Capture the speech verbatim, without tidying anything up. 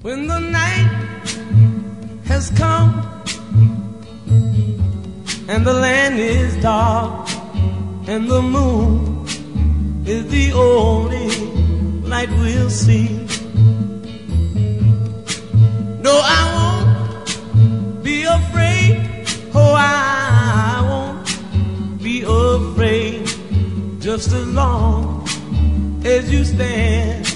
When the night has come and the land is dark and the moon is the only light we'll see. No, I won't be afraid. Oh, I won't be afraid. Just as long as you stand